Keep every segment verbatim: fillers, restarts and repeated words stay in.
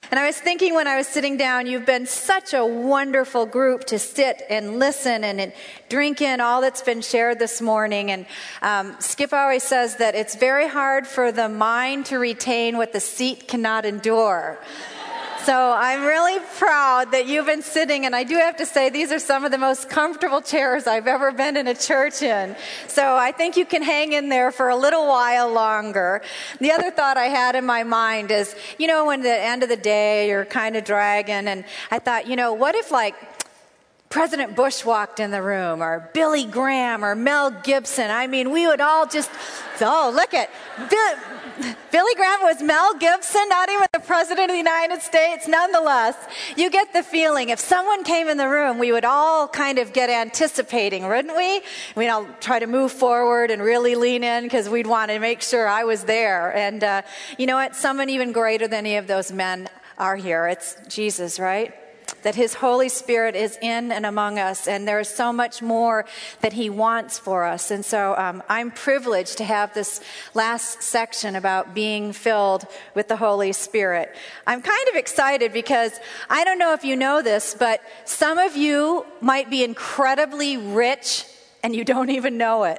And I was thinking when I was sitting down, you've been such a wonderful group to sit and listen and, and drink in all that's been shared this morning. And um, Skip always says that it's very hard for the mind to retain what the seat cannot endure. So I'm really proud that you've been sitting, and I do have to say these are some of the most comfortable chairs I've ever been in a church in. So I think you can hang in there for a little while longer. The other thought I had in my mind is, you know, when at the end of the day you're kind of dragging, and I thought, you know, what if like President Bush walked in the room, or Billy Graham, or Mel Gibson? I mean, we would all just, oh, look at Bill. Billy Graham was Mel Gibson, not even the President of the United States. Nonetheless, you get the feeling if someone came in the room, we would all kind of get anticipating, wouldn't we? We'd all try to move forward and really lean in because we'd want to make sure I was there. And uh, you know what? Someone even greater than any of those men are here. It's Jesus, right? That his Holy Spirit is in and among us, and there is so much more that he wants for us. And so um, I'm privileged to have this last section about being filled with the Holy Spirit. I'm kind of excited because I don't know if you know this, but some of you might be incredibly rich and you don't even know it.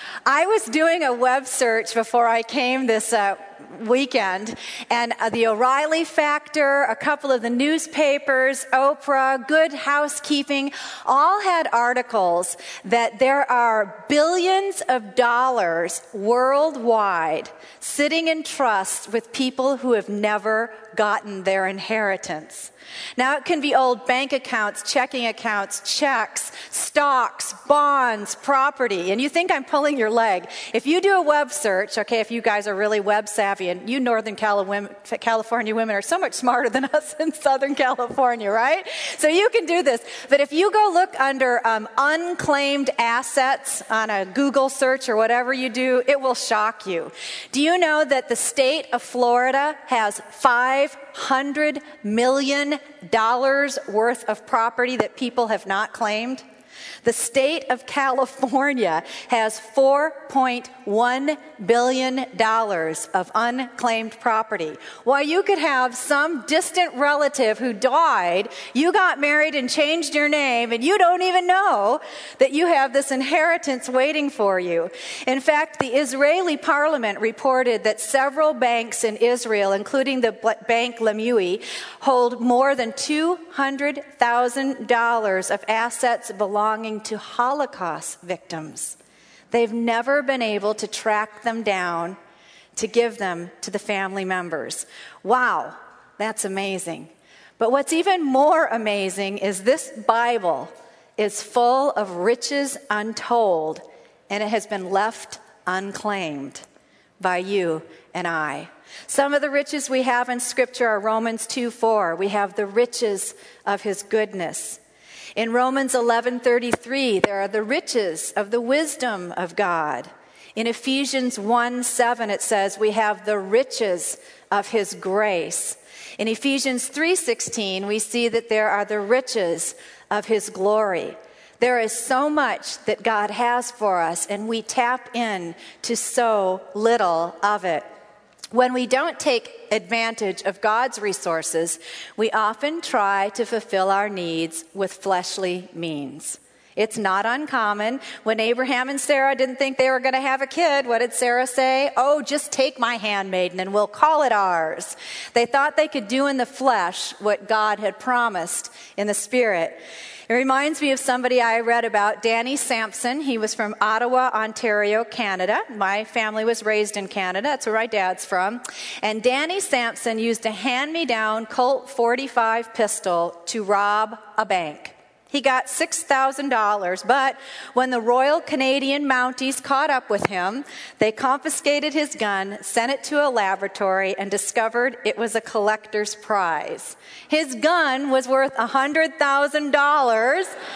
I was doing a web search before I came this uh, weekend, and uh, the O'Reilly Factor, a couple of the newspapers, Oprah, Good Housekeeping, all had articles that there are billions of dollars worldwide sitting in trust with people who have never gotten their inheritance. Now, it can be old bank accounts, checking accounts, checks, stocks, bonds, property. And you think I'm pulling your leg. If you do a web search, okay, if you guys are really web savvy, and you Northern California women are so much smarter than us in Southern California, right? So you can do this. But if you go look under um, unclaimed assets on a Google search or whatever you do, it will shock you. Do you know that the state of Florida has five hundred million dollars worth of property that people have not claimed? The state of California has four point one billion dollars of unclaimed property. While you could have some distant relative who died, you got married and changed your name, and you don't even know that you have this inheritance waiting for you. In fact, the Israeli parliament reported that several banks in Israel, including the bank Leumi, hold more than two hundred thousand dollars of assets belonging to Holocaust victims. They've never been able to track them down to give them to the family members. Wow, that's amazing. But what's even more amazing is this Bible is full of riches untold, and it has been left unclaimed by you and I. Some of the riches we have in Scripture are Romans two four. We have the riches of his goodness. In Romans eleven thirty-three, there are the riches of the wisdom of God. In Ephesians one seven, it says we have the riches of his grace. In Ephesians three sixteen, we see that there are the riches of his glory. There is so much that God has for us, and we tap in to so little of it. When we don't take advantage of God's resources, we often try to fulfill our needs with fleshly means. It's not uncommon. When Abraham and Sarah didn't think they were going to have a kid, what did Sarah say? Oh, just take my handmaiden and we'll call it ours. They thought they could do in the flesh what God had promised in the spirit. It reminds me of somebody I read about, Danny Sampson. He was from Ottawa, Ontario, Canada. My family was raised in Canada. That's where my dad's from. And Danny Sampson used a hand-me-down Colt forty-five pistol to rob a bank. He got six thousand dollars, but when the Royal Canadian Mounties caught up with him, they confiscated his gun, sent it to a laboratory, and discovered it was a collector's prize. His gun was worth one hundred thousand dollars,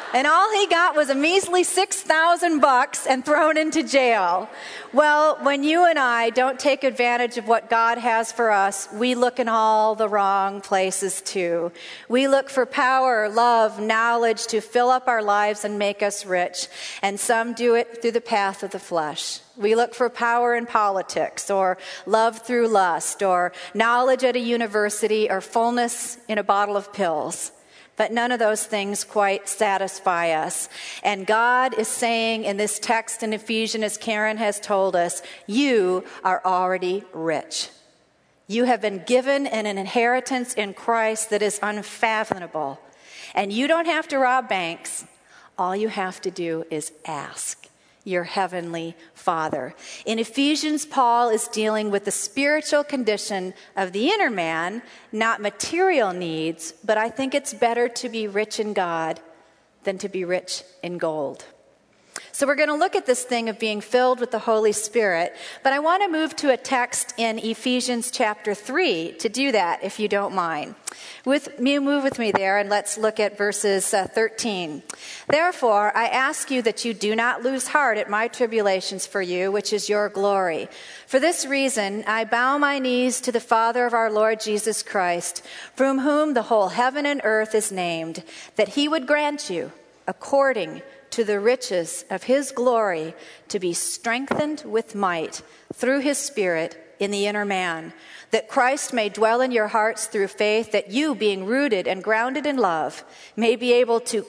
And all he got was a measly six thousand bucks and thrown into jail. Well, when you and I don't take advantage of what God has for us, we look in all the wrong places too. We look for power, love, knowledge to fill up our lives and make us rich. And some do it through the path of the flesh. We look for power in politics, or love through lust, or knowledge at a university, or fullness in a bottle of pills. But none of those things quite satisfy us. And God is saying in this text in Ephesians, as Karen has told us, you are already rich. You have been given an inheritance in Christ that is unfathomable. And you don't have to rob banks. All you have to do is ask your heavenly Father. In Ephesians, Paul is dealing with the spiritual condition of the inner man, not material needs, but I think it's better to be rich in God than to be rich in gold. So we're going to look at this thing of being filled with the Holy Spirit, but I want to move to a text in Ephesians chapter three to do that, if you don't mind. With me, move with me there, and let's look at verses uh, thirteen. Therefore, I ask you that you do not lose heart at my tribulations for you, which is your glory. For this reason, I bow my knees to the Father of our Lord Jesus Christ, from whom the whole heaven and earth is named, that he would grant you, according to the riches of his glory, to be strengthened with might through his Spirit in the inner man, that Christ may dwell in your hearts through faith, that you, being rooted and grounded in love, may be able to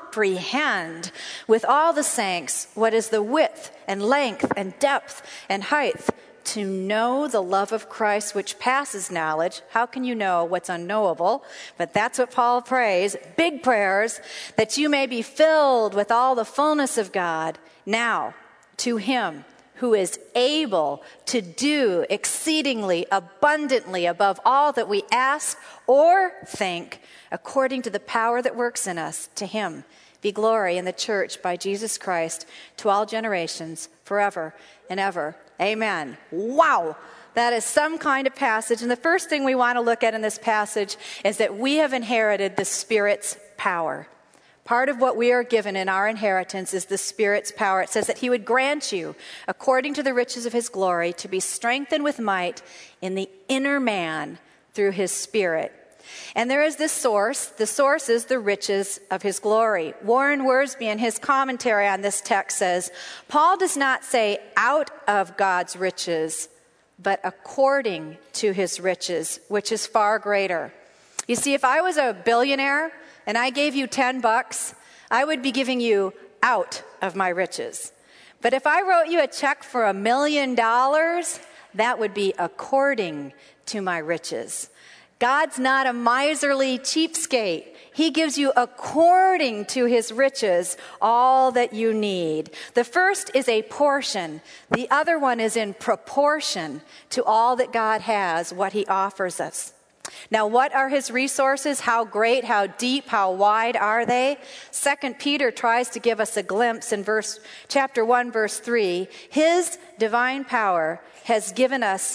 comprehend with all the saints what is the width and length and depth and height, to know the love of Christ which passes knowledge. How can you know what's unknowable? But that's what Paul prays, big prayers, that you may be filled with all the fullness of God. Now, to him who is able to do exceedingly abundantly above all that we ask or think, according to the power that works in us, to him be glory in the church by Jesus Christ to all generations, forever and ever. Amen. Wow. That is some kind of passage. And the first thing we want to look at in this passage is that we have inherited the Spirit's power. Part of what we are given in our inheritance is the Spirit's power. It says that he would grant you, according to the riches of his glory, to be strengthened with might in the inner man through his Spirit. And there is this source. The source is the riches of his glory. Warren Wiersbe, in his commentary on this text, says, Paul does not say out of God's riches, but according to his riches, which is far greater. You see, if I was a billionaire and I gave you ten bucks, I would be giving you out of my riches. But if I wrote you a check for a million dollars, that would be according to my riches. God's not a miserly cheapskate. He gives you according to his riches all that you need. The first is a portion. The other one is in proportion to all that God has, what he offers us. Now, what are his resources? How great, how deep, how wide are they? Second Peter tries to give us a glimpse in verse chapter one, verse three. His divine power has given us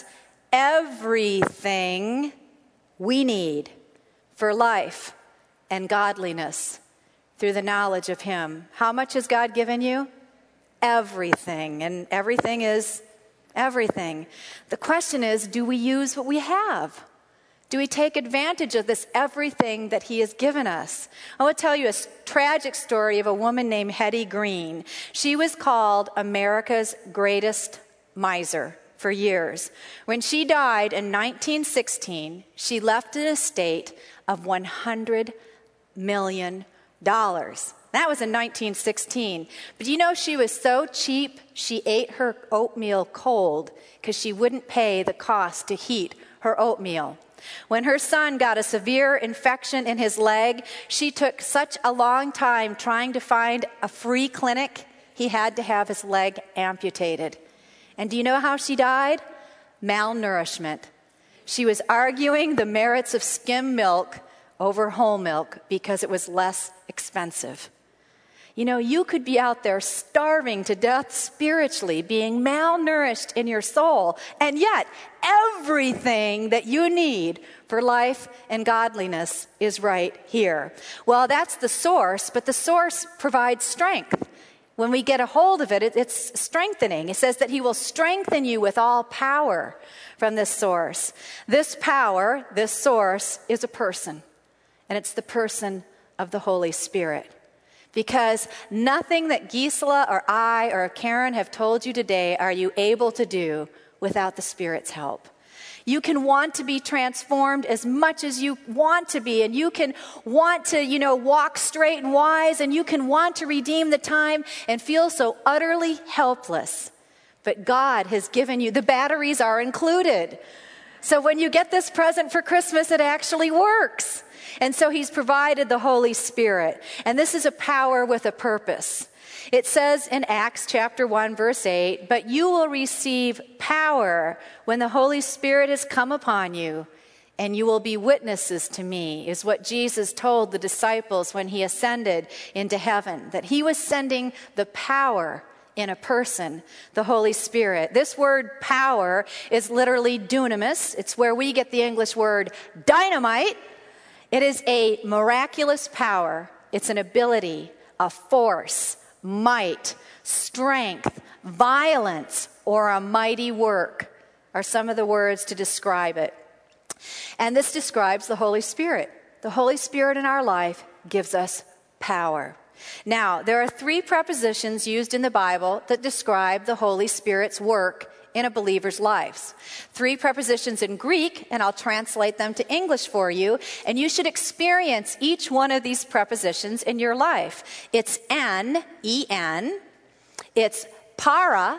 everything we need for life and godliness through the knowledge of him. How much has God given you? Everything. And everything is everything. The question is, do we use what we have? Do we take advantage of this everything that he has given us? I want to tell you a tragic story of a woman named Hetty Green. She was called America's greatest miser for years. When she died in nineteen sixteen, she left an estate of one hundred million dollars. That was in nineteen sixteen. But you know, she was so cheap, she ate her oatmeal cold because she wouldn't pay the cost to heat her oatmeal. When her son got a severe infection in his leg, she took such a long time trying to find a free clinic, he had to have his leg amputated. And do you know how she died? Malnourishment. She was arguing the merits of skim milk over whole milk because it was less expensive. You know, you could be out there starving to death spiritually, being malnourished in your soul, and yet everything that you need for life and godliness is right here. Well, that's the source, but the source provides strength. When we get a hold of it, it's strengthening. It says that he will strengthen you with all power from this source. This power, this source, is a person, and it's the person of the Holy Spirit. Because nothing that Gisela or I or Karen have told you today are you able to do without the Spirit's help. You can want to be transformed as much as you want to be, and you can want to, you know, walk straight and wise, and you can want to redeem the time and feel so utterly helpless. But God has given you, the batteries are included. So when you get this present for Christmas, it actually works. And so he's provided the Holy Spirit. And this is a power with a purpose. It says in Acts chapter one, verse eight, "But you will receive power when the Holy Spirit has come upon you, and you will be witnesses to me," is what Jesus told the disciples when he ascended into heaven, that he was sending the power in a person, the Holy Spirit. This word power is literally dunamis. It's where we get the English word dynamite. It is a miraculous power. It's an ability, a force, might, strength, violence, or a mighty work are some of the words to describe it. And this describes the Holy Spirit. The Holy Spirit in our life gives us power. Now, there are three prepositions used in the Bible that describe the Holy Spirit's work in a believer's life. Three prepositions in Greek, and I'll translate them to English for you, and you should experience each one of these prepositions in your life. It's en, E N, it's para,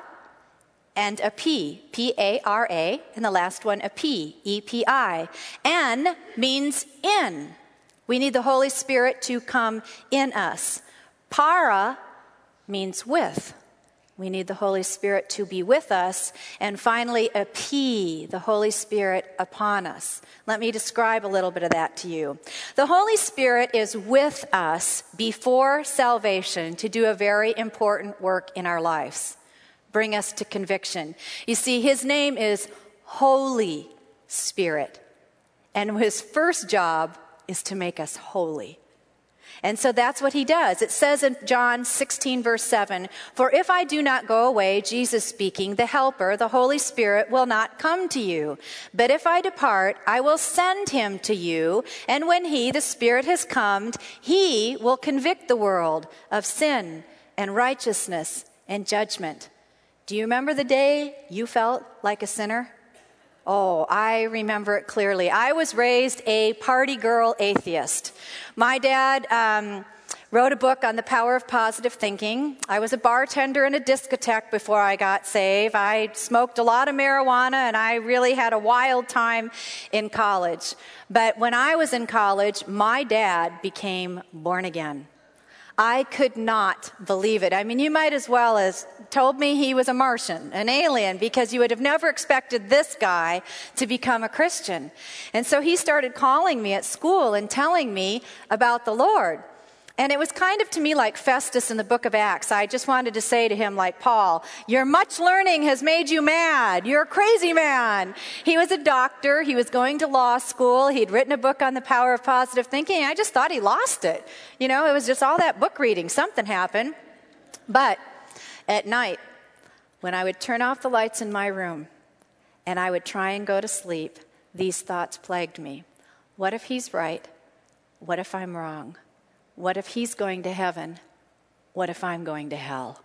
and a P, P A R A, and the last one a P, E P I. En means in. We need the Holy Spirit to come in us. Para means with. We need the Holy Spirit to be with us. And finally, a P, the Holy Spirit upon us. Let me describe a little bit of that to you. The Holy Spirit is with us before salvation to do a very important work in our lives. Bring us to conviction. You see, his name is Holy Spirit. And his first job is to make us holy. And so that's what he does. It says in John sixteen, verse seven, "For if I do not go away," Jesus speaking, "the Helper, the Holy Spirit, will not come to you. But if I depart, I will send him to you. And when he, the Spirit, has come, he will convict the world of sin and righteousness and judgment." Do you remember the day you felt like a sinner? Oh, I remember it clearly. I was raised a party girl atheist. My dad um, wrote a book on the power of positive thinking. I was a bartender in a discotheque before I got saved. I smoked a lot of marijuana, and I really had a wild time in college. But when I was in college, my dad became born again. I could not believe it. I mean, you might as well have told me he was a Martian, an alien, because you would have never expected this guy to become a Christian. And so he started calling me at school and telling me about the Lord. And it was kind of to me like Festus in the book of Acts. I just wanted to say to him, like Paul, "Your much learning has made you mad. You're a crazy man." He was a doctor. He was going to law school. He'd written a book on the power of positive thinking. I just thought he lost it. You know, it was just all that book reading. Something happened. But at night, when I would turn off the lights in my room and I would try and go to sleep, these thoughts plagued me. What if he's right? What if I'm wrong? What if he's going to heaven? What if I'm going to hell?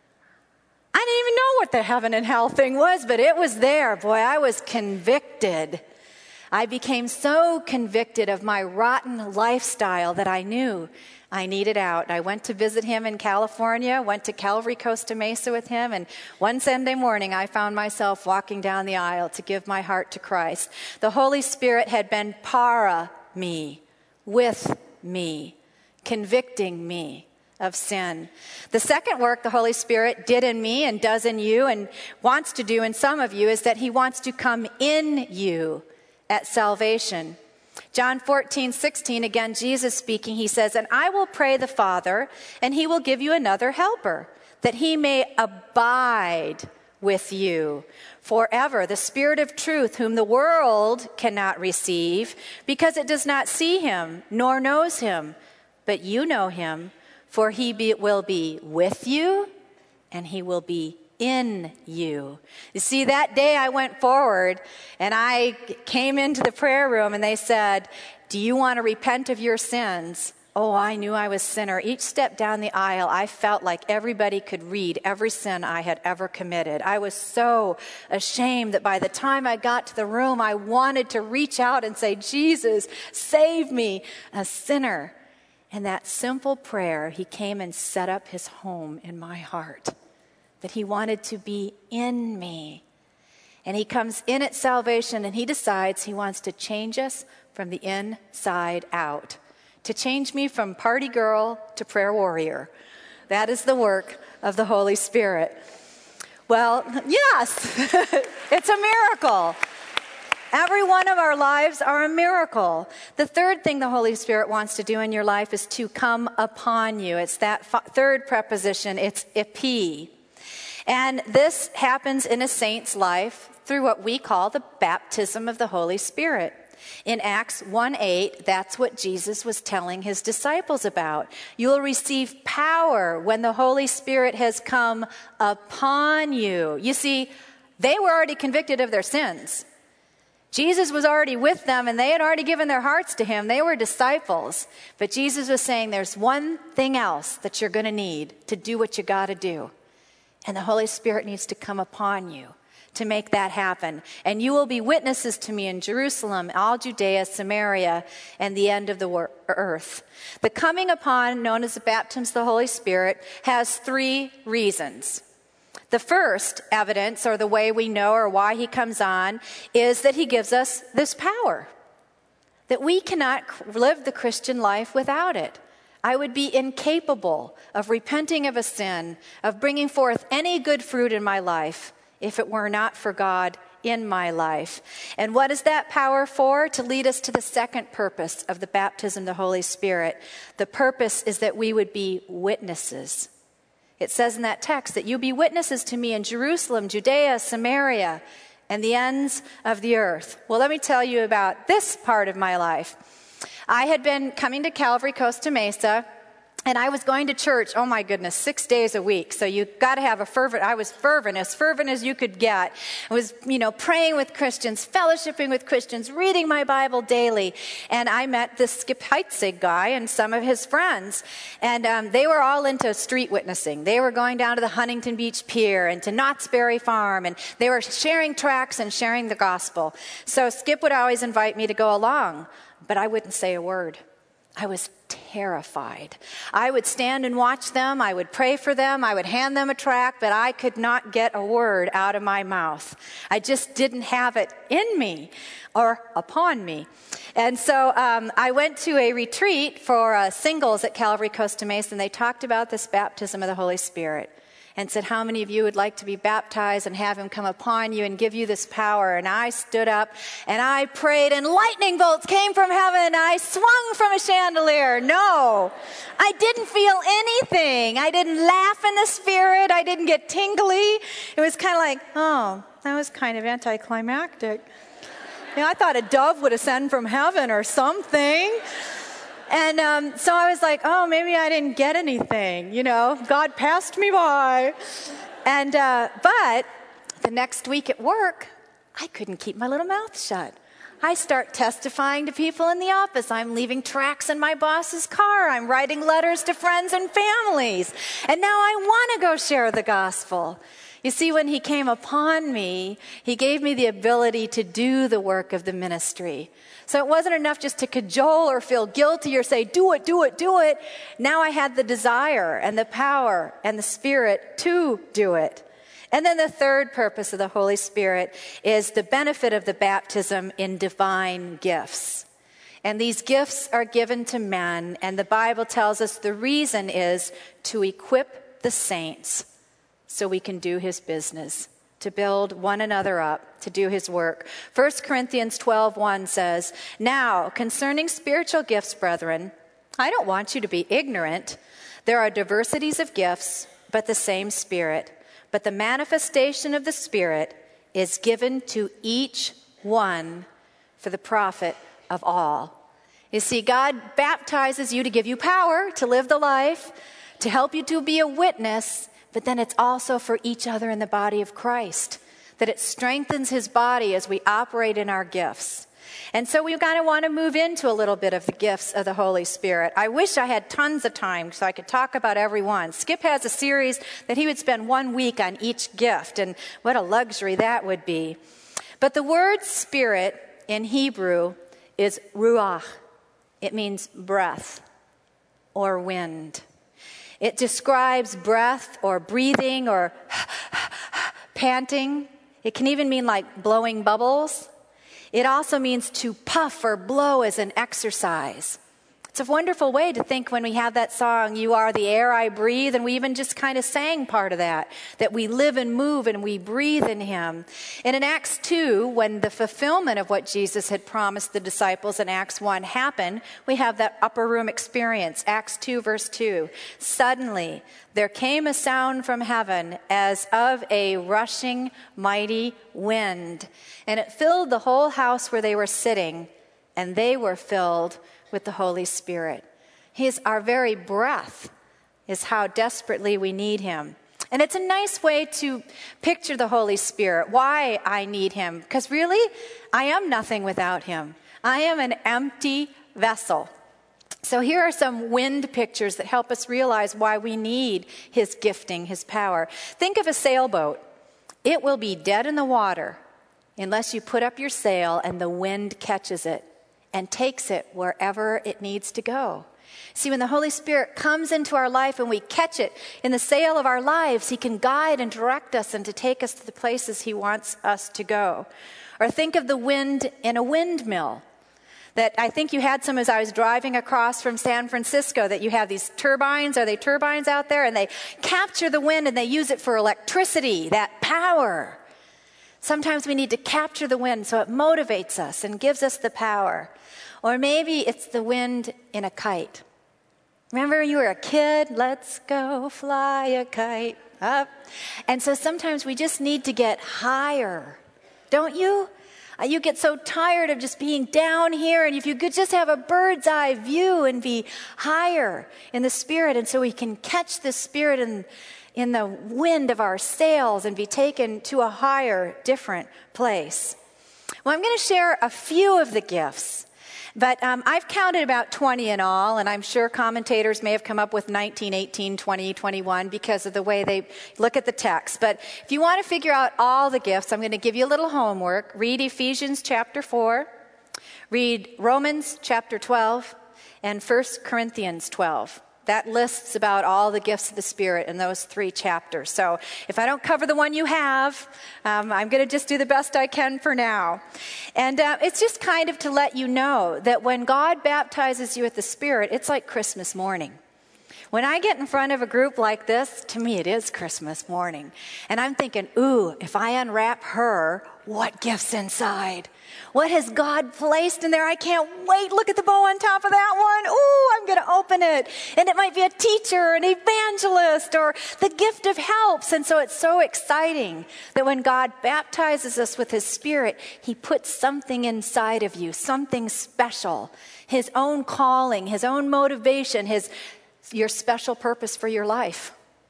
I didn't even know what the heaven and hell thing was, but it was there. Boy, I was convicted. I became so convicted of my rotten lifestyle that I knew I needed out. I went to visit him in California, went to Calvary Costa Mesa with him, and one Sunday morning I found myself walking down the aisle to give my heart to Christ. The Holy Spirit had been para me, with me, convicting me of sin. The second work the Holy Spirit did in me and does in you and wants to do in some of you is that he wants to come in you at salvation. John fourteen, sixteen, again, Jesus speaking, he says, "And I will pray the Father, and he will give you another helper, that he may abide with you forever, the Spirit of truth, whom the world cannot receive, because it does not see him, nor knows him. But you know him, for he be, will be with you, and he will be in you." You see, that day I went forward and I came into the prayer room and they said, "Do you want to repent of your sins?" Oh, I knew I was a sinner. Each step down the aisle, I felt like everybody could read every sin I had ever committed. I was so ashamed that by the time I got to the room, I wanted to reach out and say, "Jesus, save me, a sinner." And that simple prayer, he came and set up his home in my heart, that he wanted to be in me. And he comes in at salvation and he decides he wants to change us from the inside out, to change me from party girl to prayer warrior. That is the work of the Holy Spirit. Well, yes, it's a miracle. Every one of our lives are a miracle. The third thing the Holy Spirit wants to do in your life is to come upon you. It's that f- third preposition, it's epi. And this happens in a saint's life through what we call the baptism of the Holy Spirit. In Acts one eight, that's what Jesus was telling his disciples about. You will receive power when the Holy Spirit has come upon you. You see, they were already convicted of their sins. Jesus was already with them and they had already given their hearts to him. They were disciples. But Jesus was saying there's one thing else that you're going to need to do what you got to do. And the Holy Spirit needs to come upon you to make that happen. And you will be witnesses to me in Jerusalem, all Judea, Samaria, and the end of the wor- earth. The coming upon, known as the baptism of the Holy Spirit, has three reasons. The first evidence, or the way we know or why he comes on, is that he gives us this power, that we cannot live the Christian life without it. I would be incapable of repenting of a sin, of bringing forth any good fruit in my life, if it were not for God in my life. And what is that power for? To lead us to the second purpose of the baptism of the Holy Spirit. The purpose is that we would be witnesses. It says in that text that you be witnesses to me in Jerusalem, Judea, Samaria, and the ends of the earth. Well, let me tell you about this part of my life. I had been coming to Calvary Costa Mesa, and I was going to church, oh my goodness, six days a week. So you got to have a fervent, I was fervent, as fervent as you could get. I was, you know, praying with Christians, fellowshipping with Christians, reading my Bible daily. And I met this Skip Heitzig guy and some of his friends. And um, they were all into street witnessing. They were going down to the Huntington Beach Pier and to Knott's Berry Farm. And they were sharing tracts and sharing the gospel. So Skip would always invite me to go along, but I wouldn't say a word. I was terrified. I would stand and watch them. I would pray for them. I would hand them a tract, but I could not get a word out of my mouth. I just didn't have it in me or upon me. And so um, I went to a retreat for uh, singles at Calvary Costa Mesa, and they talked about this baptism of the Holy Spirit and said, how many of you would like to be baptized and have him come upon you and give you this power? And I stood up and I prayed and lightning bolts came from heaven. I swung from a chandelier. No, I didn't feel anything. I didn't laugh in the spirit. I didn't get tingly. It was kind of like, oh, that was kind of anticlimactic. You know, I thought a dove would ascend from heaven or something. And um, so I was like, oh, maybe I didn't get anything, you know. God passed me by. And uh, but the next week at work, I couldn't keep my little mouth shut. I start testifying to people in the office. I'm leaving tracts in my boss's car. I'm writing letters to friends and families. And now I want to go share the gospel. You see, when he came upon me, he gave me the ability to do the work of the ministry. So it wasn't enough just to cajole or feel guilty or say, do it, do it, do it. Now I had the desire and the power and the Spirit to do it. And then the third purpose of the Holy Spirit is the benefit of the baptism in divine gifts. And these gifts are given to men, and the Bible tells us the reason is to equip the saints so we can do his business, to build one another up, to do his work. First Corinthians twelve one says, "Now, concerning spiritual gifts, brethren, I don't want you to be ignorant. There are diversities of gifts, but the same Spirit. But the manifestation of the Spirit is given to each one for the profit of all." You see, God baptizes you to give you power to live the life, to help you to be a witness, but then it's also for each other in the body of Christ, that it strengthens his body as we operate in our gifts. And so we kind of want to move into a little bit of the gifts of the Holy Spirit. I wish I had tons of time so I could talk about every one. Skip has a series that he would spend one week on each gift, and what a luxury that would be. But the word spirit in Hebrew is ruach. It means breath or wind. It describes breath or breathing or panting. It can even mean like blowing bubbles. It also means to puff or blow as an exercise. It's a wonderful way to think when we have that song, "You are the air I breathe," and we even just kind of sang part of that, that we live and move and we breathe in him. And in Acts two, when the fulfillment of what Jesus had promised the disciples in Acts one happened, we have that upper room experience. Acts two, verse two. "Suddenly there came a sound from heaven as of a rushing mighty wind, and it filled the whole house where they were sitting, and they were filled with the Holy Spirit." His, our very breath is how desperately we need him. And it's a nice way to picture the Holy Spirit, why I need him. Because really, I am nothing without him. I am an empty vessel. So here are some wind pictures that help us realize why we need his gifting, his power. Think of a sailboat. It will be dead in the water unless you put up your sail and the wind catches it and takes it wherever it needs to go. See, when the Holy Spirit comes into our life and we catch it in the sail of our lives, he can guide and direct us and to take us to the places he wants us to go. Or think of the wind in a windmill. That I think you had some as I was driving across from San Francisco, that you have these turbines. Are they turbines out there? And they capture the wind and they use it for electricity, that power. Sometimes we need to capture the wind so it motivates us and gives us the power. Or maybe it's the wind in a kite. Remember when you were a kid? Let's go fly a kite up. And so sometimes we just need to get higher. Don't you? Uh, you get so tired of just being down here, and if you could just have a bird's eye view and be higher in the Spirit, and so we can catch the Spirit in, in the wind of our sails and be taken to a higher, different place. Well, I'm going to share a few of the gifts. But um, I've counted about twenty in all, and I'm sure commentators may have come up with nineteen, eighteen, twenty, twenty-one because of the way they look at the text. But if you want to figure out all the gifts, I'm going to give you a little homework. Read Ephesians chapter four, read Romans chapter twelve, and First Corinthians twelve. That lists about all the gifts of the Spirit in those three chapters. So if I don't cover the one you have, um, I'm going to just do the best I can for now. And uh, it's just kind of to let you know that when God baptizes you with the Spirit, it's like Christmas morning. When I get in front of a group like this, to me it is Christmas morning. And I'm thinking, ooh, if I unwrap her, what gift's inside? What has God placed in there? I can't wait. Look at the bow on top of that one. Ooh, I'm going to open it. And it might be a teacher, an evangelist, or the gift of helps. And so it's so exciting that when God baptizes us with his Spirit, he puts something inside of you, something special, his own calling, his own motivation, his your special purpose for your life.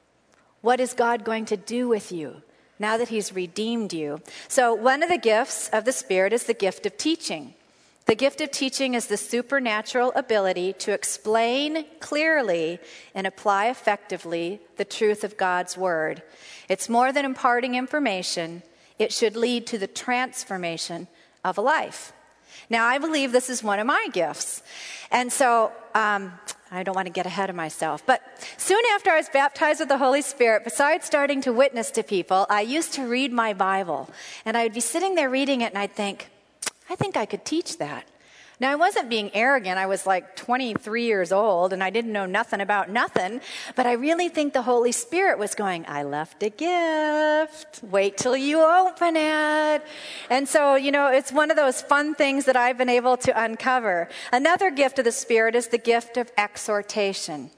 What is God going to do with you now that he's redeemed you? So one of the gifts of the Spirit is the gift of teaching. The gift of teaching is the supernatural ability to explain clearly and apply effectively the truth of God's word. It's more than imparting information. It should lead to the transformation of a life. Now, I believe this is one of my gifts. And so um, I don't want to get ahead of myself. But soon after I was baptized with the Holy Spirit, besides starting to witness to people, I used to read my Bible. And I would be sitting there reading it, and I'd think, I think I could teach that. Now, I wasn't being arrogant. I was like twenty-three years old, and I didn't know nothing about nothing. But I really think the Holy Spirit was going, I left a gift. Wait till you open it. And so, you know, it's one of those fun things that I've been able to uncover. Another gift of the Spirit is the gift of exhortation.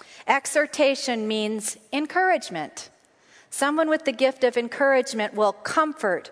Exhortation means encouragement. Someone with the gift of encouragement will comfort,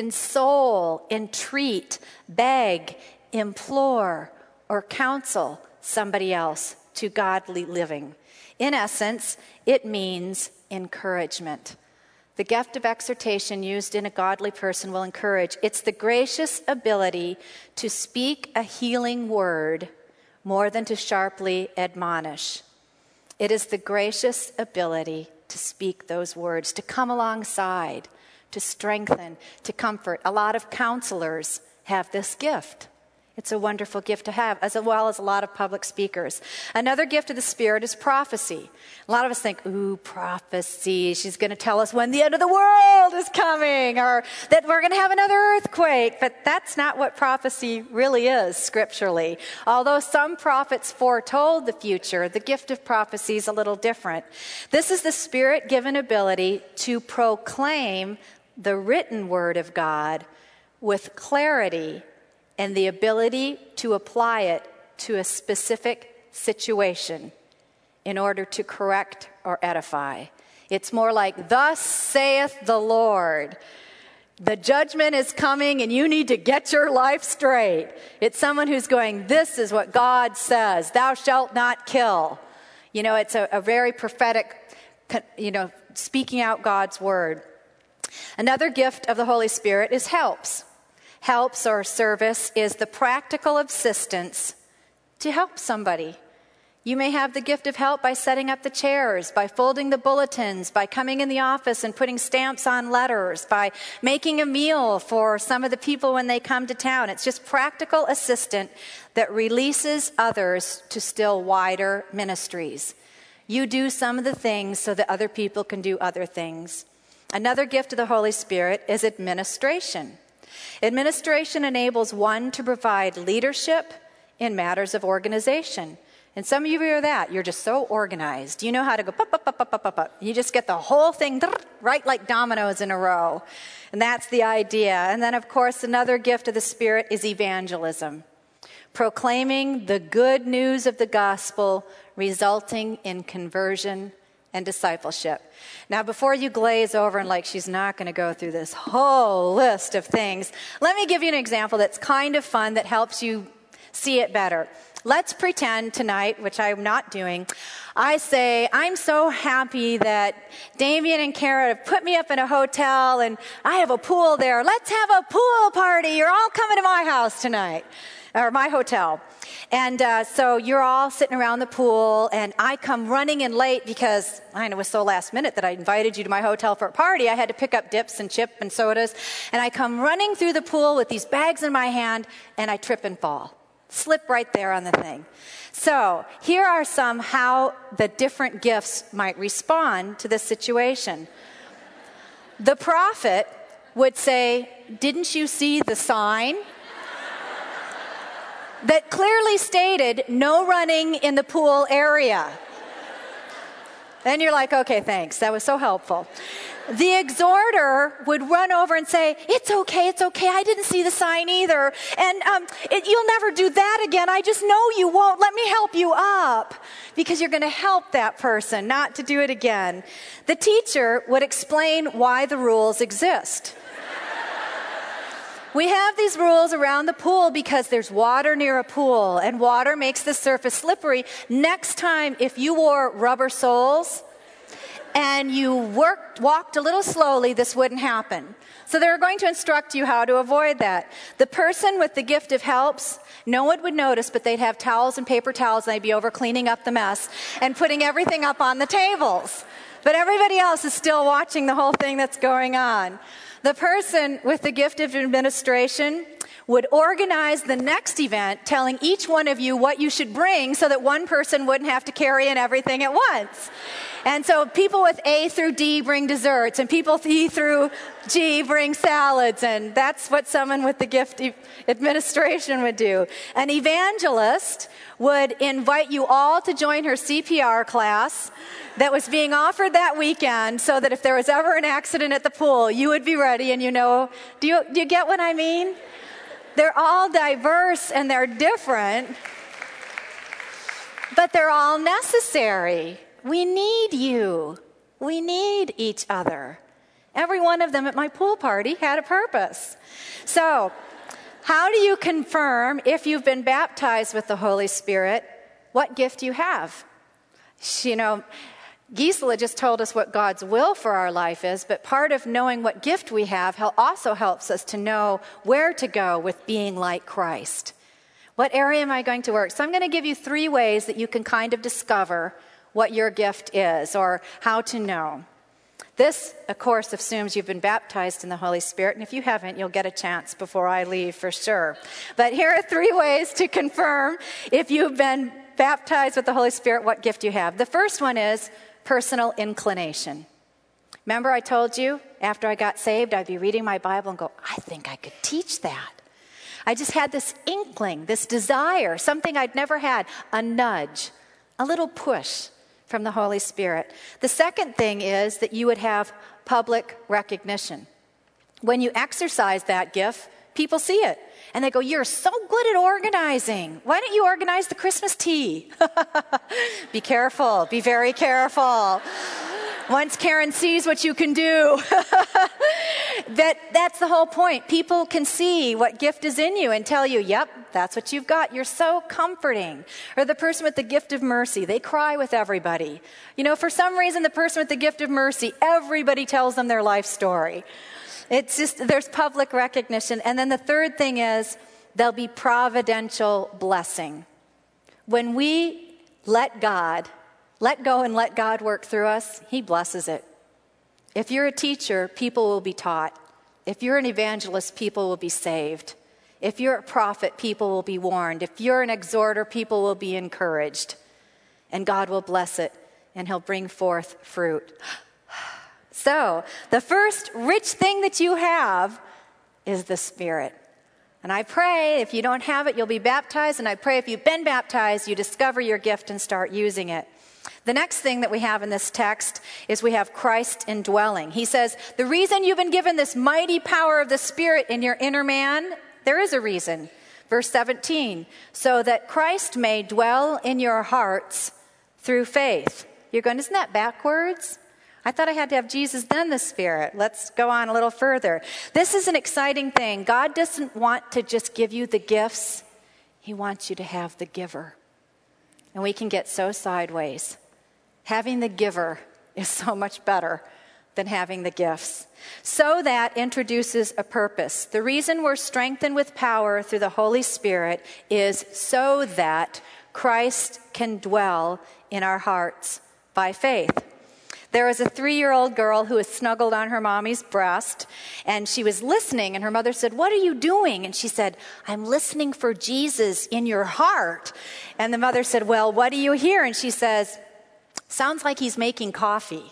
console, entreat, beg, implore, or counsel somebody else to godly living. In essence, it means encouragement. The gift of exhortation used in a godly person will encourage. It's the gracious ability to speak a healing word more than to sharply admonish. It is the gracious ability to speak those words, to come alongside, to strengthen, to comfort. A lot of counselors have this gift. It's a wonderful gift to have, as well as a lot of public speakers. Another gift of the Spirit is prophecy. A lot of us think, ooh, prophecy. She's going to tell us when the end of the world is coming, or that we're going to have another earthquake. But that's not what prophecy really is, scripturally. Although some prophets foretold the future, the gift of prophecy is a little different. This is the Spirit-given ability to proclaim the written word of God with clarity and the ability to apply it to a specific situation in order to correct or edify. It's more like, thus saith the Lord. The judgment is coming and you need to get your life straight. It's someone who's going, this is what God says, thou shalt not kill. You know, it's a, a very prophetic, you know, speaking out God's word. Another gift of the Holy Spirit is helps. Helps or service is the practical assistance to help somebody. You may have the gift of help by setting up the chairs, by folding the bulletins, by coming in the office and putting stamps on letters, by making a meal for some of the people when they come to town. It's just practical assistance that releases others to still wider ministries. You do some of the things so that other people can do other things. Another gift of the Holy Spirit is administration. Administration enables one to provide leadership in matters of organization. And some of you are that. You're just so organized. You know how to go, pop, pop, pop, pop, pop, pop. You just get the whole thing right like dominoes in a row. And that's the idea. And then, of course, another gift of the Spirit is evangelism. Proclaiming the good news of the gospel, resulting in conversion and discipleship. Now, before you glaze over and like she's not going to go through this whole list of things, let me give you an example that's kind of fun that helps you see it better. Let's pretend tonight, which I'm not doing, I say, I'm so happy that Damien and Kara have put me up in a hotel and I have a pool there. Let's have a pool party. You're all coming to my house tonight. Or my hotel. And uh, so you're all sitting around the pool, and I come running in late because I know it was so last minute that I invited you to my hotel for a party. I had to pick up dips and chip and sodas. And I come running through the pool with these bags in my hand, and I trip and fall. Slip right there on the thing. So here are some how the different gifts might respond to this situation. The prophet would say, didn't you see the sign that clearly stated no running in the pool area? Then you're like, okay, thanks. That was so helpful. The exhorter would run over and say, it's okay, it's okay. I didn't see the sign either. And um, it, you'll never do that again. I just know you won't. Let me help you up. Because you're going to help that person not to do it again. The teacher would explain why the rules exist. We have these rules around the pool because there's water near a pool, and water makes the surface slippery. Next time, if you wore rubber soles and you worked, walked a little slowly, this wouldn't happen. So they're going to instruct you how to avoid that. The person with the gift of helps, no one would notice, but they'd have towels and paper towels, and they'd be over cleaning up the mess and putting everything up on the tables. But everybody else is still watching the whole thing that's going on. The person with the gift of administration would organize the next event, telling each one of you what you should bring so that one person wouldn't have to carry in everything at once. And so people with A through D bring desserts, and people with E through G bring salads, and that's what someone with the gift of administration would do. An evangelist would invite you all to join her C P R class that was being offered that weekend, so that if there was ever an accident at the pool, you would be ready. And you know, do you, do you get what I mean? They're all diverse and they're different, but they're all necessary. We need you. We need each other. Every one of them at my pool party had a purpose. So, how do you confirm if you've been baptized with the Holy Spirit what gift you have? You know, Gisela just told us what God's will for our life is, but part of knowing what gift we have also helps us to know where to go with being like Christ. What area am I going to work? So I'm going to give you three ways that you can kind of discover what your gift is or how to know. This, of course, assumes you've been baptized in the Holy Spirit, and if you haven't, you'll get a chance before I leave for sure. But here are three ways to confirm if you've been baptized with the Holy Spirit, what gift you have. The first one is personal inclination. Remember I told you after I got saved, I'd be reading my Bible and go, I think I could teach that. I just had this inkling, this desire, something I'd never had, a nudge, a little push from the Holy Spirit. The second thing is that you would have public recognition. When you exercise that gift, people see it. And they go, you're so good at organizing. Why don't you organize the Christmas tea? Be careful. Be very careful. Once Karen sees what you can do. that That's the whole point. People can see what gift is in you and tell you, yep, that's what you've got. You're so comforting. Or the person with the gift of mercy, they cry with everybody. You know, for some reason, the person with the gift of mercy, everybody tells them their life story. It's just, there's public recognition. And then the third thing is, there'll be providential blessing. When we let God, let go and let God work through us, He blesses it. If you're a teacher, people will be taught. If you're an evangelist, people will be saved. If you're a prophet, people will be warned. If you're an exhorter, people will be encouraged. And God will bless it, and He'll bring forth fruit. So, the first rich thing that you have is the Spirit. And I pray if you don't have it, you'll be baptized. And I pray if you've been baptized, you discover your gift and start using it. The next thing that we have in this text is we have Christ indwelling. He says, the reason you've been given this mighty power of the Spirit in your inner man, there is a reason. Verse seventeen, so that Christ may dwell in your hearts through faith. You're going, isn't that backwards? I thought I had to have Jesus, then the Spirit. Let's go on a little further. This is an exciting thing. God doesn't want to just give you the gifts. He wants you to have the giver. And we can get so sideways. Having the giver is so much better than having the gifts. So that introduces a purpose. The reason we're strengthened with power through the Holy Spirit is so that Christ can dwell in our hearts by faith. There was a three-year-old girl who was snuggled on her mommy's breast, and she was listening, and her mother said, what are you doing? And she said, I'm listening for Jesus in your heart. And the mother said, well, what do you hear? And she says, sounds like he's making coffee.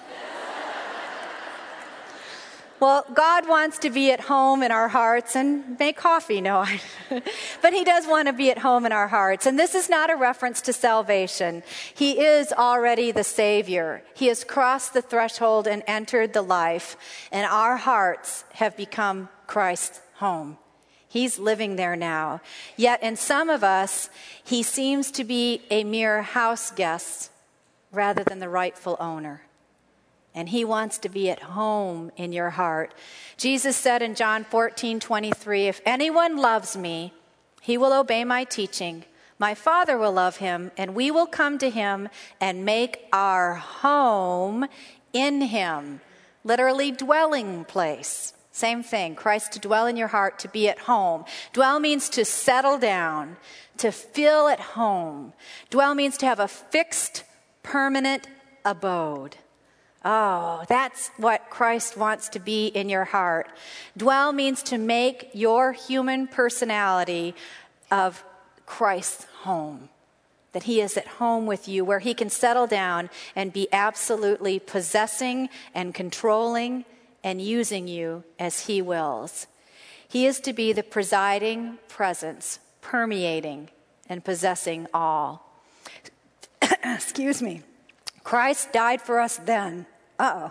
Well, God wants to be at home in our hearts and make coffee, no. But He does want to be at home in our hearts. And this is not a reference to salvation. He is already the Savior. He has crossed the threshold and entered the life. And our hearts have become Christ's home. He's living there now. Yet in some of us, He seems to be a mere house guest rather than the rightful owner. And He wants to be at home in your heart. Jesus said in John fourteen twenty-three, if anyone loves me, he will obey my teaching. My Father will love him, and we will come to him and make our home in him. Literally, dwelling place. Same thing. Christ to dwell in your heart, to be at home. Dwell means to settle down, to feel at home. Dwell means to have a fixed, permanent abode. Oh, that's what Christ wants to be in your heart. Dwell means to make your human personality of Christ's home. that he is at home with you, where he can settle down and be absolutely possessing and controlling and using you as he wills. He is to be the presiding presence, permeating and possessing all. Excuse me. Christ died for us then. Uh-oh.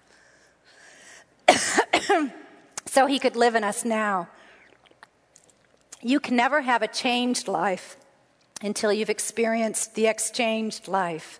So he could live in us now. You can never have a changed life until you've experienced the exchanged life.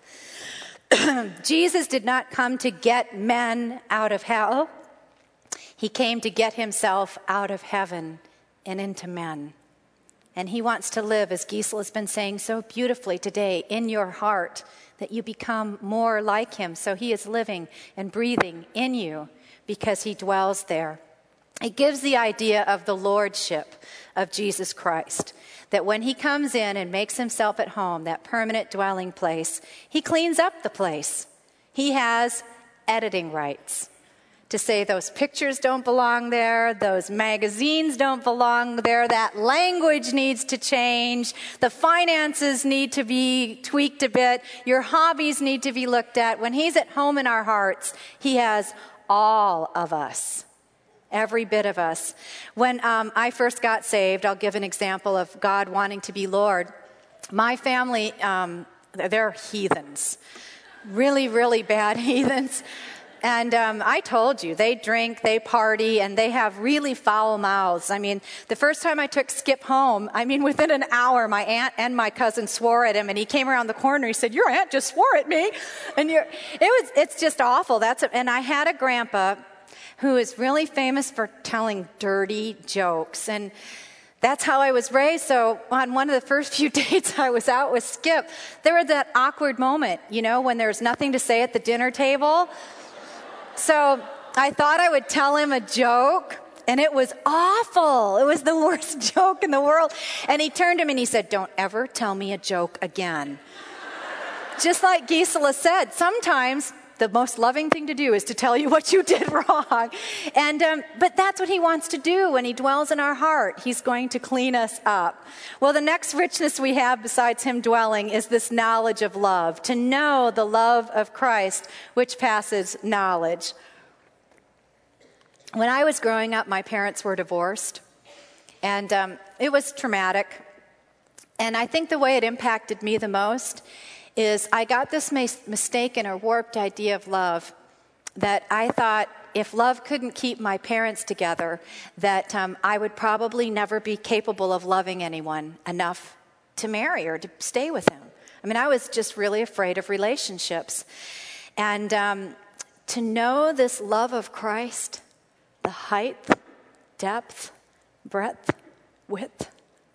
Jesus did not come to get men out of hell. He came to get himself out of heaven and into men. And he wants to live, as Gisela has been saying so beautifully today, in your heart, that you become more like him. So he is living and breathing in you because he dwells there. It gives the idea of the lordship of Jesus Christ, that when he comes in and makes himself at home, that permanent dwelling place, he cleans up the place. He has editing rights to say those pictures don't belong there, those magazines don't belong there, that language needs to change, the finances need to be tweaked a bit, your hobbies need to be looked at. When he's at home in our hearts, he has all of us. Every bit of us. When um, I first got saved, I'll give an example of God wanting to be Lord. My family, um, they're heathens. Really, really bad heathens. And um, I told you, they drink, they party, and they have really foul mouths. I mean, the first time I took Skip home, I mean, within an hour, my aunt and my cousin swore at him, and he came around the corner, he said, "Your aunt just swore at me." And you're, it was, it's just awful. That's a, and I had a grandpa who is really famous for telling dirty jokes. And that's how I was raised. So on one of the first few dates I was out with Skip, there was that awkward moment, you know, when there's nothing to say at the dinner table. So I thought I would tell him a joke, and it was awful. It was the worst joke in the world. And he turned to me and he said, "Don't ever tell me a joke again." Just like Gisela said, sometimes the most loving thing to do is to tell you what you did wrong. And um, but that's what he wants to do when he dwells in our heart. He's going to clean us up. Well, the next richness we have besides him dwelling is this knowledge of love, to know the love of Christ, which passes knowledge. When I was growing up, my parents were divorced, and um, it was traumatic. And I think the way it impacted me the most is I got this mis- mistaken or warped idea of love, that I thought if love couldn't keep my parents together, that um, I would probably never be capable of loving anyone enough to marry or to stay with him. I mean, I was just really afraid of relationships. And um, to know this love of Christ, the height, depth, breadth, width,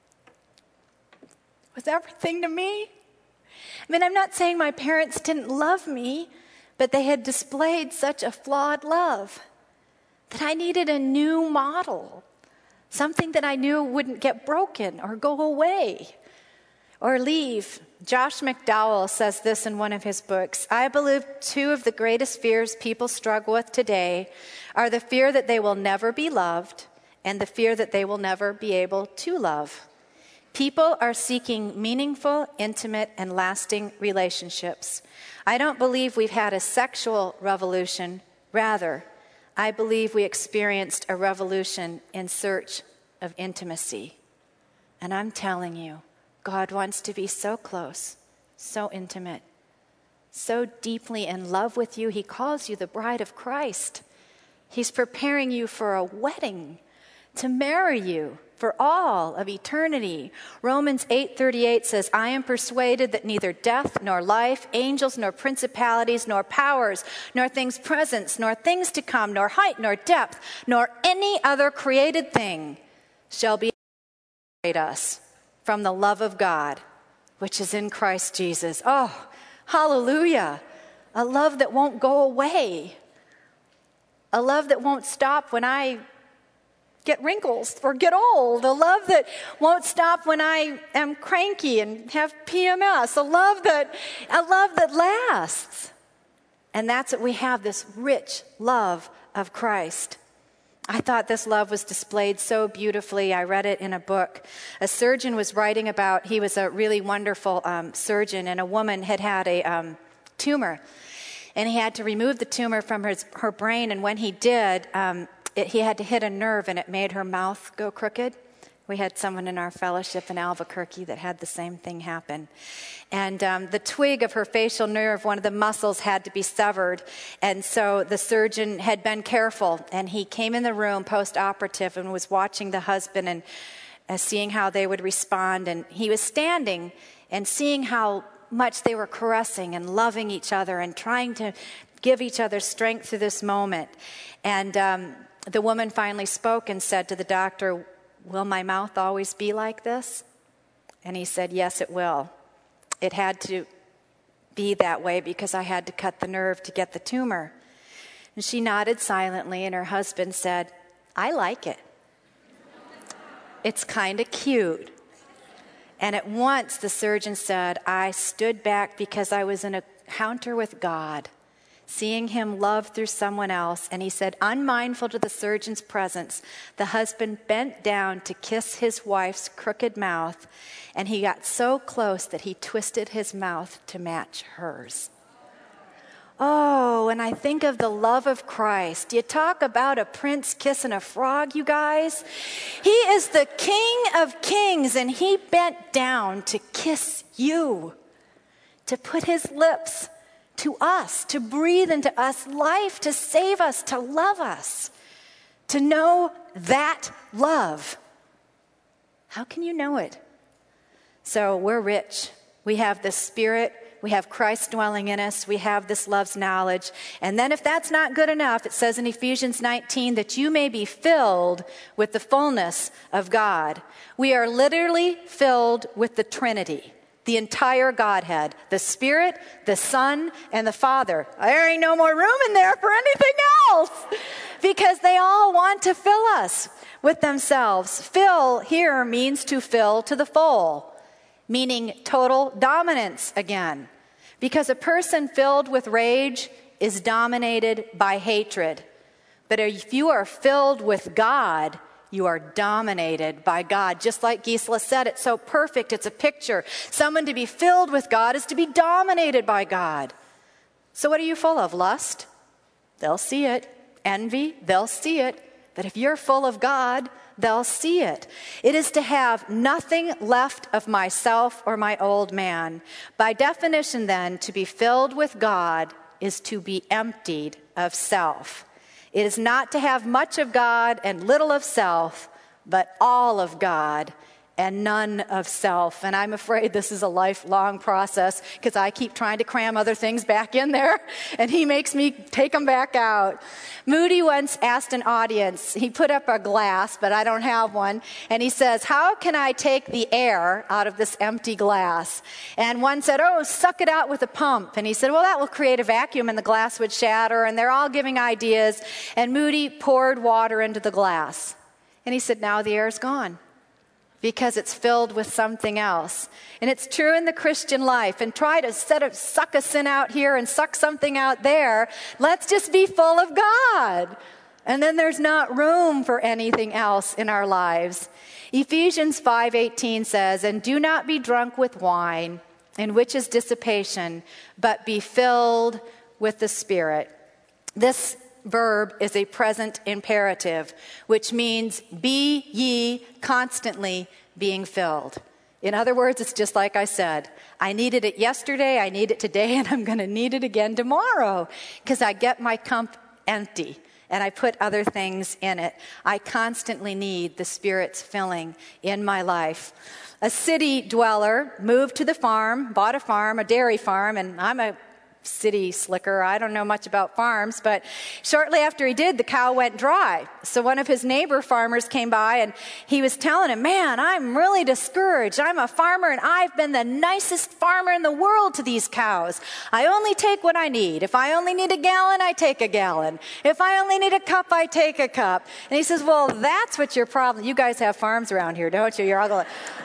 was everything to me. I mean, I'm not saying my parents didn't love me, but they had displayed such a flawed love that I needed a new model, something that I knew wouldn't get broken or go away or leave. Josh McDowell says this in one of his books: "I believe two of the greatest fears people struggle with today are the fear that they will never be loved and the fear that they will never be able to love. People are seeking meaningful, intimate, and lasting relationships. I don't believe we've had a sexual revolution. Rather, I believe we experienced a revolution in search of intimacy." And I'm telling you, God wants to be so close, so intimate, so deeply in love with you. He calls you the bride of Christ. He's preparing you for a wedding, to marry you for all of eternity. Romans eight thirty-eight says, "I am persuaded that neither death nor life, angels nor principalities, nor powers, nor things present, nor things to come, nor height, nor depth, nor any other created thing shall be separate us from the love of God, which is in Christ Jesus." Oh, hallelujah. A love that won't go away. A love that won't stop when I get wrinkles or get old. A love that won't stop when I am cranky and have P M S. A love that, a love that lasts. And that's what we have, this rich love of Christ. I thought this love was displayed so beautifully. I read it in a book. A surgeon was writing about, he was a really wonderful um, surgeon, and a woman had had a um, tumor. And he had to remove the tumor from her, her brain, and when he did, um, it, he had to hit a nerve, and it made her mouth go crooked. We had someone in our fellowship in Albuquerque that had the same thing happen. And um, the twig of her facial nerve, one of the muscles, had to be severed. And so the surgeon had been careful, and he came in the room post-operative and was watching the husband and uh, seeing how they would respond. And he was standing and seeing how much they were caressing and loving each other and trying to give each other strength through this moment. And um, the woman finally spoke and said to the doctor, "Will my mouth always be like this?" And he said, "Yes, it will. It had to be that way because I had to cut the nerve to get the tumor." And she nodded silently, and her husband said, "I like it. It's kind of cute." And at once the surgeon said, "I stood back because I was in a encounter with God, seeing him love through someone else." And he said, unmindful to the surgeon's presence, the husband bent down to kiss his wife's crooked mouth, and he got so close that he twisted his mouth to match hers. Oh, and I think of the love of Christ. You talk about a prince kissing a frog, you guys. He is the King of Kings, and he bent down to kiss you, to put his lips to us, to breathe into us life, to save us, to love us, to know that love. How can you know it? So we're rich. We have the Spirit. We have Christ dwelling in us. We have this love's knowledge. And then if that's not good enough, it says in Ephesians nineteen that you may be filled with the fullness of God. We are literally filled with the Trinity. The entire Godhead, the Spirit, the Son, and the Father. There ain't no more room in there for anything else because they all want to fill us with themselves. Fill here means to fill to the full, meaning total dominance again. Because a person filled with rage is dominated by hatred. But if you are filled with God, you are dominated by God. Just like Gisela said, it's so perfect. It's a picture. Someone to be filled with God is to be dominated by God. So what are you full of? Lust? They'll see it. Envy? They'll see it. But if you're full of God, they'll see it. It is to have nothing left of myself or my old man. By definition, then, to be filled with God is to be emptied of self. It is not to have much of God and little of self, but all of God and none of self. And I'm afraid this is a lifelong process because I keep trying to cram other things back in there, and he makes me take them back out. Moody once asked an audience, he put up a glass, but I don't have one, and he says, "How can I take the air out of this empty glass?" And one said, "Oh, suck it out with a pump." And he said, "Well, that will create a vacuum and the glass would shatter." And they're all giving ideas, and Moody poured water into the glass. And he said, "Now the air's gone, because it's filled with something else." And it's true in the Christian life. And try to set of suck a sin out here and suck something out there. Let's just be full of God. And then there's not room for anything else in our lives. Ephesians five eighteen says, "And do not be drunk with wine, in which is dissipation, but be filled with the Spirit." This verb is a present imperative, which means be ye constantly being filled. In other words, it's just like I said. I needed it yesterday, I need it today, and I'm going to need it again tomorrow because I get my cup empty and I put other things in it. I constantly need the Spirit's filling in my life. A city dweller moved to the farm, bought a farm, a dairy farm, and I'm a city slicker. I don't know much about farms, but shortly after he did, the cow went dry. So one of his neighbor farmers came by and he was telling him, "Man, I'm really discouraged. I'm a farmer and I've been the nicest farmer in the world to these cows. I only take what I need. If I only need a gallon, I take a gallon. If I only need a cup, I take a cup." And he says, "Well, that's what your problem. You guys have farms around here, don't you? You're all going,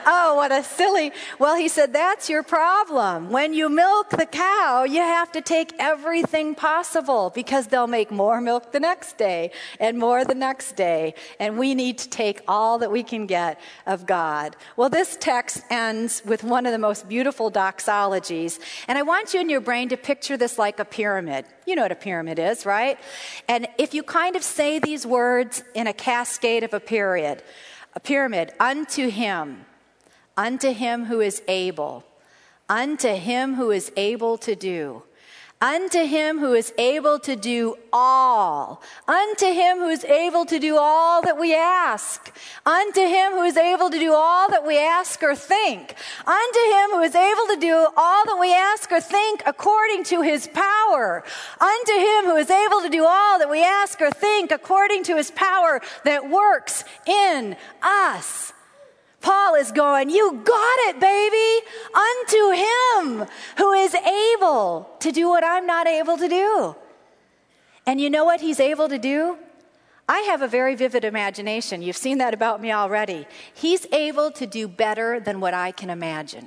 Oh, what a silly. Well, he said, that's your problem. When you milk the cow, you have to take everything possible because they'll make more milk the next day and more the next day. And we need to take all that we can get of God. Well, this text ends with one of the most beautiful doxologies. And I want you in your brain to picture this like a pyramid. You know what a pyramid is, right? And if you kind of say these words in a cascade of a period, a pyramid, unto him, unto him who is able, unto him who is able to do, unto him who is able to do all, unto him who is able to do all that we ask, unto him who is able to do all that we ask or think, unto him who is able to do all that we ask or think according to his power, unto him who is able to do all that we ask or think according to his power that works in us. Paul is going, you got it, baby, unto him who is able to do what I'm not able to do. And you know what he's able to do? I have a very vivid imagination. You've seen that about me already. He's able to do better than what I can imagine.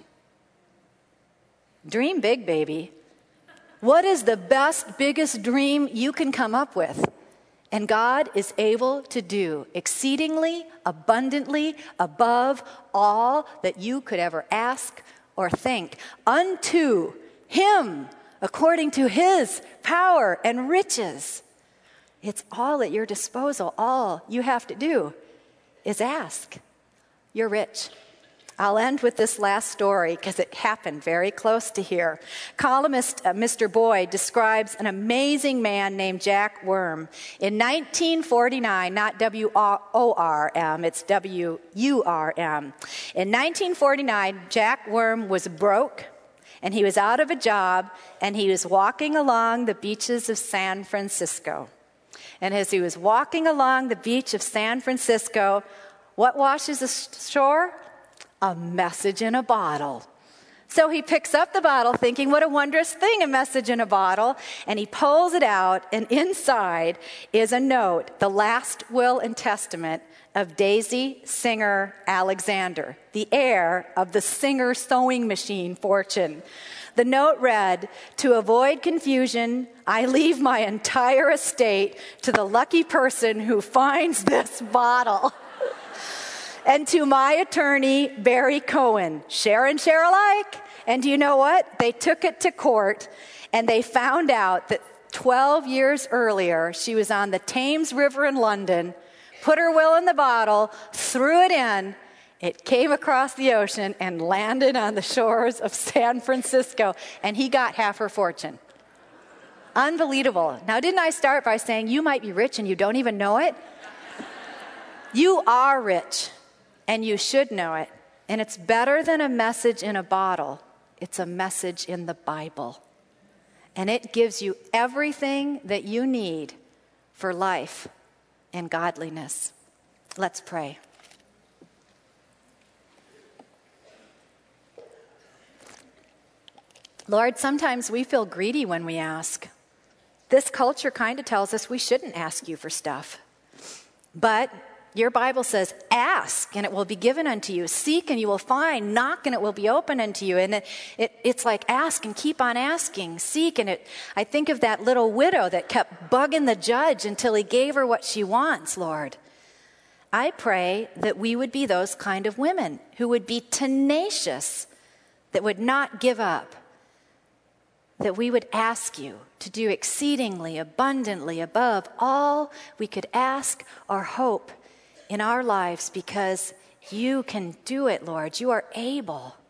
Dream big, baby. What is the best, biggest dream you can come up with? And God is able to do exceedingly, abundantly, above all that you could ever ask or think. Unto him, according to his power and riches. It's all at your disposal. All you have to do is ask. You're rich. I'll end with this last story because it happened very close to here. Columnist uh, Mister Boyd describes an amazing man named Jack Worm. In nineteen forty-nine, not W O R M, it's W U R M. In nineteen forty-nine, Jack Worm was broke and he was out of a job and he was walking along the beaches of San Francisco. And as he was walking along the beach of San Francisco, what washes the shore? A message in a bottle. So he picks up the bottle thinking, what a wondrous thing, a message in a bottle. And he pulls it out, and inside is a note, the last will and testament of Daisy Singer Alexander, the heir of the Singer sewing machine fortune. The note read, to avoid confusion, I leave my entire estate to the lucky person who finds this bottle. And to my attorney, Barry Cohen, share and share alike. And do you know what? They took it to court, and they found out that twelve years earlier, she was on the Thames River in London, put her will in the bottle, threw it in, it came across the ocean and landed on the shores of San Francisco, and he got half her fortune. Unbelievable. Now, didn't I start by saying you might be rich and you don't even know it? You are rich. And you should know it. And it's better than a message in a bottle. It's a message in the Bible. And it gives you everything that you need for life and godliness. Let's pray. Lord, sometimes we feel greedy when we ask. This culture kind of tells us we shouldn't ask you for stuff. But your Bible says, ask and it will be given unto you. Seek and you will find. Knock and it will be open unto you. And it, it, it's like ask and keep on asking. Seek and it, I think of that little widow that kept bugging the judge until he gave her what she wants, Lord. I pray that we would be those kind of women who would be tenacious, that would not give up, that we would ask you to do exceedingly, abundantly, above all we could ask or hope in our lives, because you can do it, Lord. You are able.